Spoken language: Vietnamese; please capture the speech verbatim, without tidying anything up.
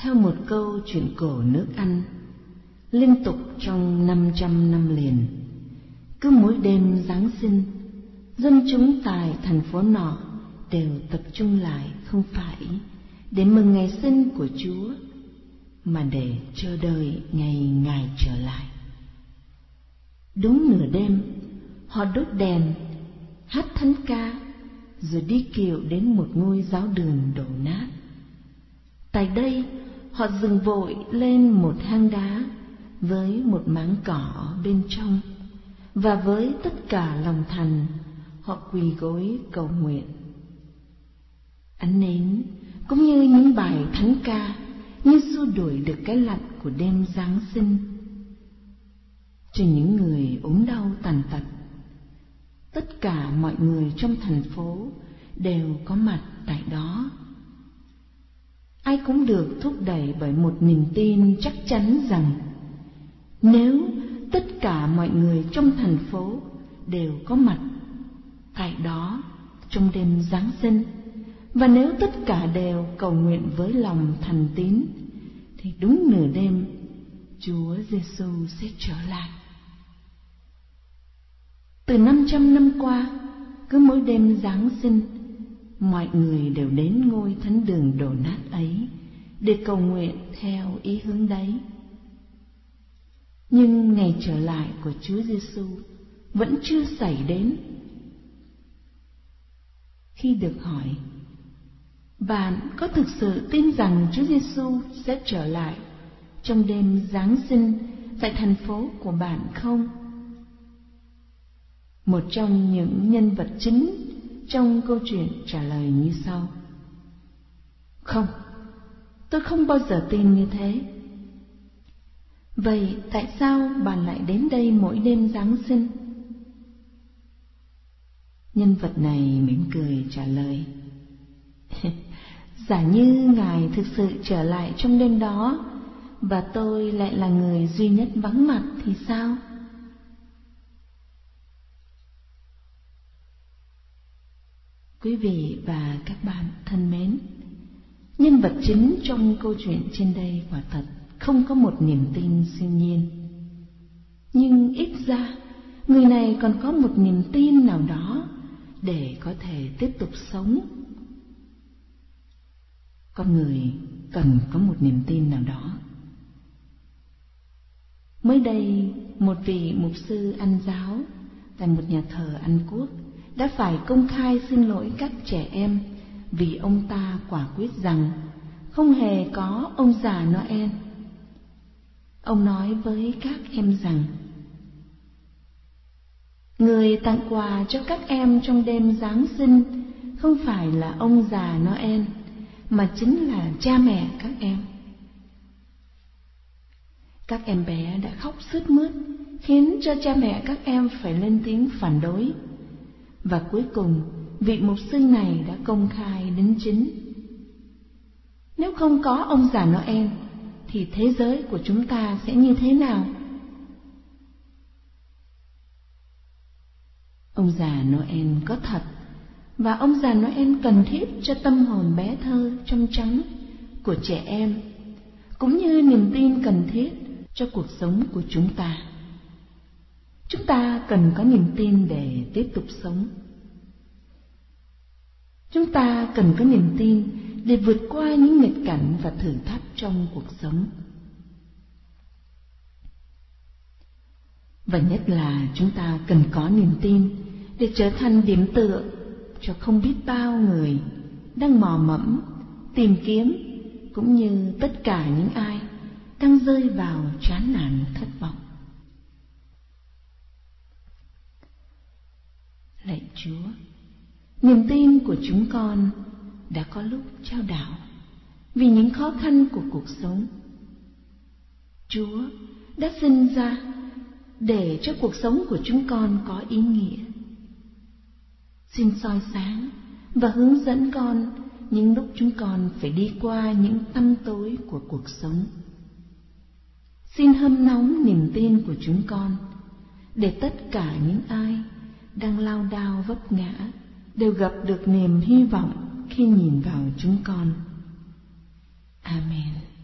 theo một câu chuyện cổ nước Anh, liên tục trong năm trăm năm liền, cứ mỗi đêm Giáng sinh, dân chúng tại thành phố nọ đều tập trung lại không phải để mừng ngày sinh của Chúa, mà để chờ đợi ngày Ngài trở lại. Đúng nửa đêm, họ đốt đèn, hát thánh ca, rồi đi kiệu đến một ngôi giáo đường đổ nát. Tại đây, họ dừng vội lên một hang đá với một máng cỏ bên trong, và với tất cả lòng thành, họ quỳ gối cầu nguyện. Ánh nến cũng như những bài thánh ca như xua đuổi được cái lạnh của đêm Giáng sinh. Cho những người ốm đau tàn tật, tất cả mọi người trong thành phố đều có mặt tại đó. Ai cũng được thúc đẩy bởi một niềm tin chắc chắn rằng nếu tất cả mọi người trong thành phố đều có mặt tại đó trong đêm Giáng sinh, và nếu tất cả đều cầu nguyện với lòng thành tín, thì đúng nửa đêm Chúa Giêsu sẽ trở lại. Từ năm trăm năm qua, cứ mỗi đêm Giáng sinh, mọi người đều đến ngôi thánh đường đổ nát ấy để cầu nguyện theo ý hướng đấy. Nhưng ngày trở lại của Chúa Giêsu vẫn chưa xảy đến. Khi được hỏi, bạn có thực sự tin rằng Chúa Giêsu sẽ trở lại trong đêm Giáng sinh tại thành phố của bạn không? Một trong những nhân vật chính trong câu chuyện trả lời như sau: Không, tôi không bao giờ tin như thế. Vậy tại sao bạn lại đến đây mỗi đêm Giáng sinh? Nhân vật này mỉm cười trả lời: Giả như Ngài thực sự trở lại trong đêm đó, và tôi lại là người duy nhất vắng mặt thì sao? Quý vị và các bạn thân mến, nhân vật chính trong câu chuyện trên đây quả thật không có một niềm tin siêu nhiên. Nhưng ít ra, người này còn có một niềm tin nào đó để có thể tiếp tục sống. Con người cần có một niềm tin nào đó. Mới đây, một vị mục sư Anh giáo tại một nhà thờ Anh Quốc đã phải công khai xin lỗi các trẻ em vì ông ta quả quyết rằng không hề có ông già Noel. Ông nói với các em rằng người tặng quà cho các em trong đêm Giáng sinh không phải là ông già Noel, mà chính là cha mẹ các em. Các em bé đã khóc sướt mướt, khiến cho cha mẹ các em phải lên tiếng phản đối. Và cuối cùng, vị mục sư này đã công khai đính chính: nếu không có ông già Noel, thì thế giới của chúng ta sẽ như thế nào? Ông già Noel có thật, và ông già Noel cần thiết cho tâm hồn bé thơ trong trắng của trẻ em, cũng như niềm tin cần thiết cho cuộc sống của chúng ta. Chúng ta cần có niềm tin để tiếp tục sống. Chúng ta cần có niềm tin để vượt qua những nghịch cảnh và thử thách trong cuộc sống. Và nhất là chúng ta cần có niềm tin để trở thành điểm tựa cho không biết bao người đang mò mẫm, tìm kiếm, cũng như tất cả những ai đang rơi vào chán nản thất vọng. Lạy Chúa, niềm tin của chúng con đã có lúc chao đảo vì những khó khăn của cuộc sống. Chúa đã sinh ra để cho cuộc sống của chúng con có ý nghĩa. Xin soi sáng và hướng dẫn con những lúc chúng con phải đi qua những tăm tối của cuộc sống. Xin hâm nóng niềm tin của chúng con, để tất cả những ai đang lao đao vấp ngã đều gặp được niềm hy vọng khi nhìn vào chúng con. Amen.